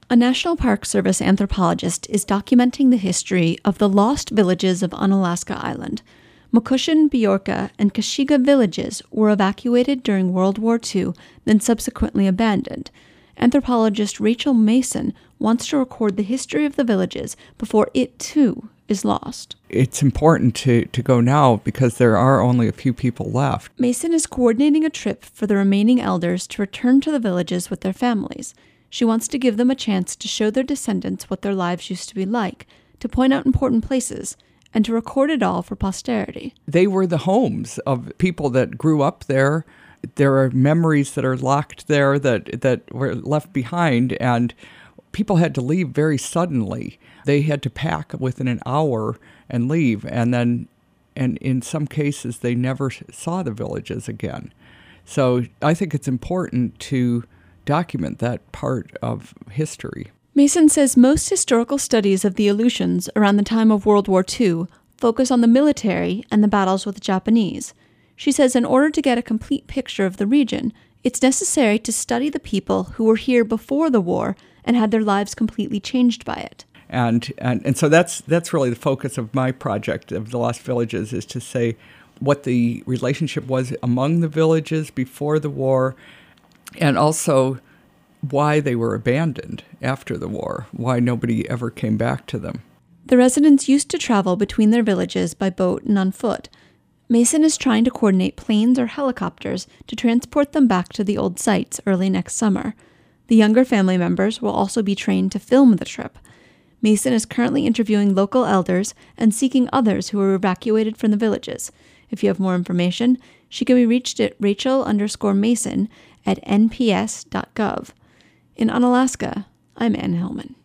A National Park Service anthropologist is documenting the history of the lost villages of Unalaska Island. Mukushin, Bjorka, and Kashiga villages were evacuated during World War II, then subsequently abandoned. Anthropologist Rachel Mason wants to record the history of the villages before it, too, is lost. It's important to go now because there are only a few people left. Mason is coordinating a trip for the remaining elders to return to the villages with their families. She wants to give them a chance to show their descendants what their lives used to be like, to point out important places, and to record it all for posterity. They were the homes of people that grew up there. There are memories that are locked there that were left behind, and people had to leave very suddenly. They had to pack within an hour and leave, and in some cases they never saw the villages again. So I think it's important to document that part of history. Mason says most historical studies of the Aleutians around the time of World War II focus on the military and the battles with the Japanese. She says in order to get a complete picture of the region, it's necessary to study the people who were here before the war and had their lives completely changed by it. And so that's really the focus of my project of the Lost Villages, is to say what the relationship was among the villages before the war, and also why they were abandoned after the war, why nobody ever came back to them. The residents used to travel between their villages by boat and on foot. Mason is trying to coordinate planes or helicopters to transport them back to the old sites early next summer. The younger family members will also be trained to film the trip. Mason is currently interviewing local elders and seeking others who were evacuated from the villages. If you have more information, she can be reached at Rachel_Mason at nps.gov. In Unalaska, I'm Ann Hellman.